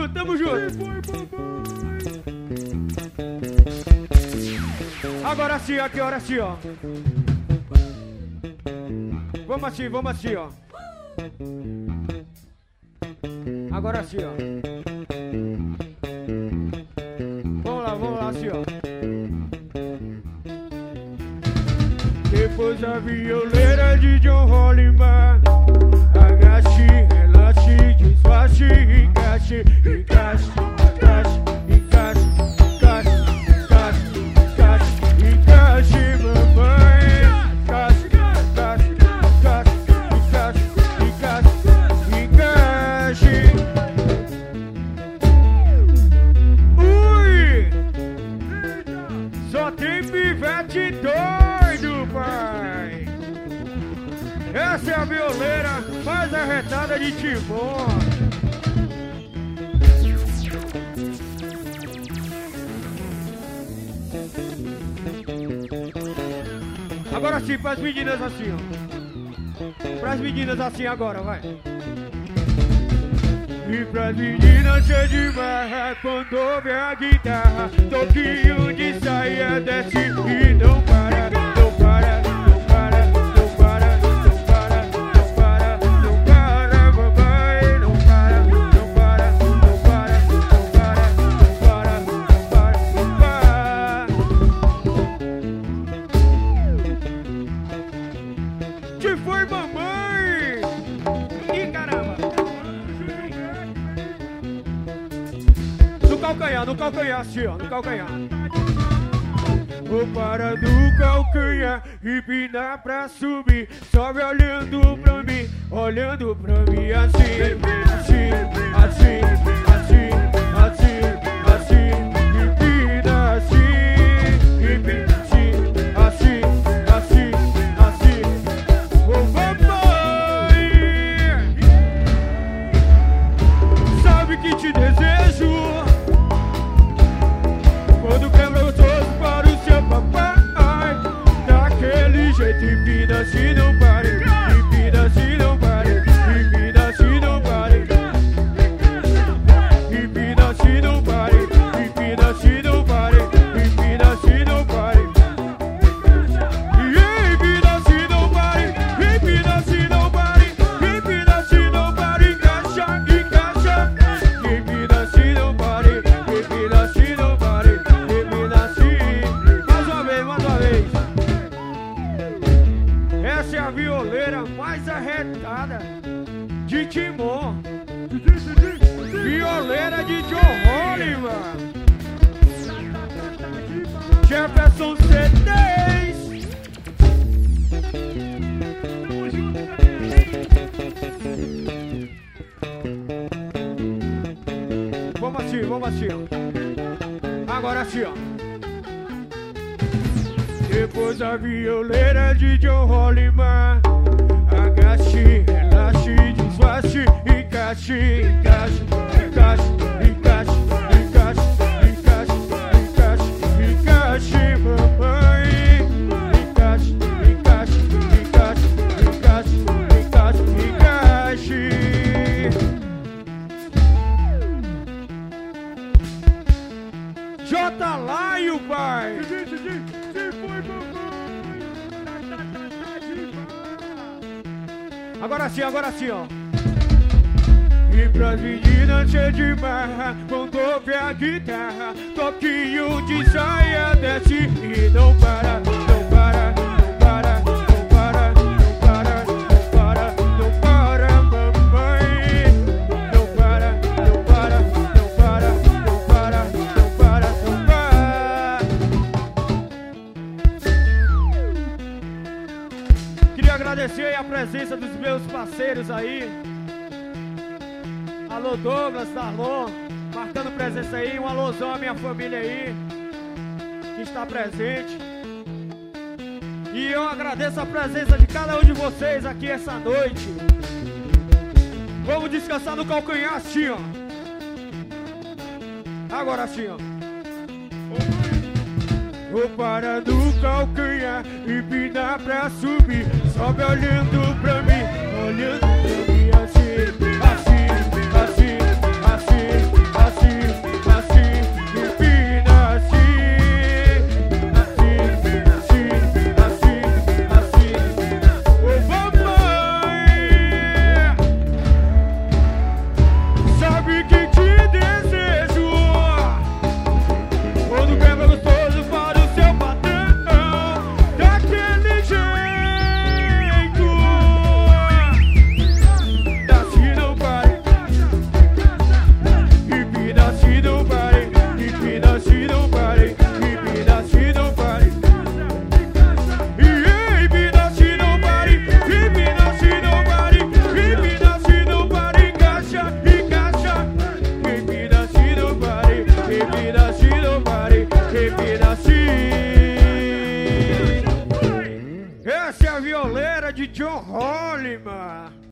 junto, tamo junto. Agora sim, aqui, agora sim, ó. Vamos assim, ó. Agora sim, ó. Vamos lá, assim, ó. Depois a violeira de John Holliman. Agache, relaxe, desfache, encaixe, encaixe, encaixe, encaixe, encaixe, encaixe, encaixe, encaixe, mamãe. Encaixe, encaixe, encaixe, encaixe, encaixe, encaixe. Ui! Só tem pivete doido, pai! Essa é a violeira mais arretada de Timor. Agora sim, pras meninas assim, ó. Pras meninas assim agora, vai. E pras meninas é demais quando ouve a guitarra. Toquinho de saia desce e não para, não para, não para, não para, não para, não para, não para, mamãe, não para, não para, não para, não para, não para, não para, não para. Que foi, mamãe? Ih, caramba! No calcanhar, assim, ó, no calcanhar. Vou para do calcanhar e pinar pra subir. Sobe olhando pra mim assim, assim, assim, assim, assim, assim. E pina assim, e pina assim, assim, assim, assim. Ô mamãe, sabe que te desejo. Quando quebra gostoso para o seu papai. Daquele jeito, empina se não pare. Empina se não pare. Empina se não pare. Empina se não pare. Empina se não pare. Empina se não pare. Empina se não pare. Empina se não pare. Empina se não pare. Encaixa, encaixa. Empina se não pare. Empina se não pare. Essa é a violeira mais arretada de Timor. Violeira de John Holliman. Jefferson C10. Vamos assim, ó. Agora assim, ó. Depois a violeira de John Holliman. Agache, relaxe, desfache, encaixe, encaixe, encaixe, encaixe, encaixe, encaixe, encaixe, encaixe, mamãe. Encaixe, encaixe, encaixe, encaixe, encaixe, encaixe. J. Laio, pai! Agora sim, ó. E pras meninas é demais quando ouve a guitarra. Toquinho de saia desce e não para, não para, não para, não para, não para, não para, não para, mamãe. Não para, não para, não para, não para, não para, não para. Queria agradecer aí a presença dos meus parceiros aí. Alô Douglas, Darlon, marcando presença aí. Um alôzão à minha família aí, que está presente. E eu agradeço a presença de cada um de vocês aqui essa noite. Vamos descansar no calcanhar assim, ó. Agora assim, ó. Vou para do calcanhar e pinar pra subir. Sobe olhando pra mim, olhando pra mim.